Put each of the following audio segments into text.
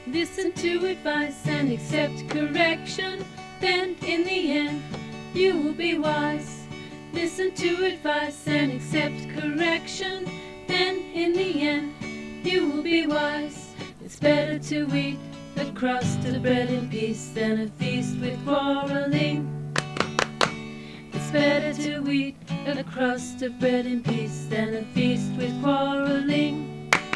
Listen to advice and accept correction, then in the end you will be wise. Listen to advice and accept correction, then in the end you will be wise. It's better to eat a crust of bread in peace than a feast with quarreling. It's better to eat a crust of bread in peace than a feast with quarreling.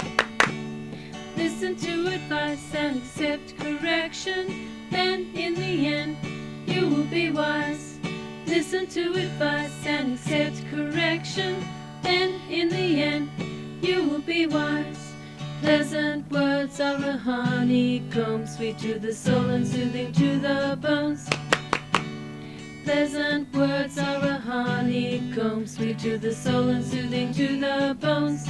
Listen to advice and accept correction, then in the end you will be wise. Listen to advice and accept correction, then in the end you will be wise. Pleasant words are a honeycomb, sweet to the soul and soothing to the bones. Pleasant words are a honeycomb, sweet to the soul and soothing to the bones.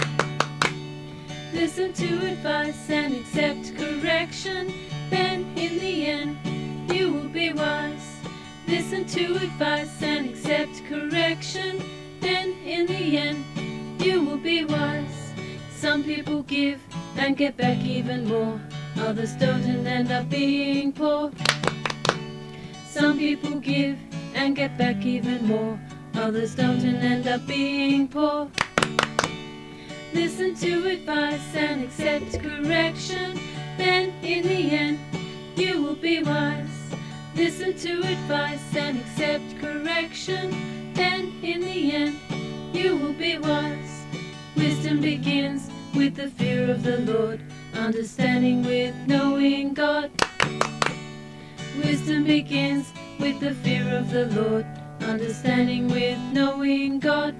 Listen to advice and accept correction, then in the end you will be wise. Listen to advice and accept correction, then in the end you will be wise. Some people give and get back even more, others don't and end up being poor. Some people give and get back even more, others don't and end up being poor. Listen to advice and accept correction, then in the end you will be wise. Listen to advice and accept correction, then in the end you will be wise. Wisdom begins with the fear of the Lord, understanding with knowing God. Wisdom begins with the fear of the Lord, understanding with knowing God.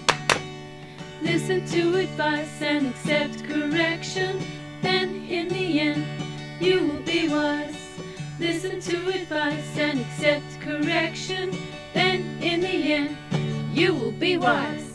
Listen to advice and accept correction, then in the end you will be wise. Listen to advice and accept correction, then in the end you will be wise.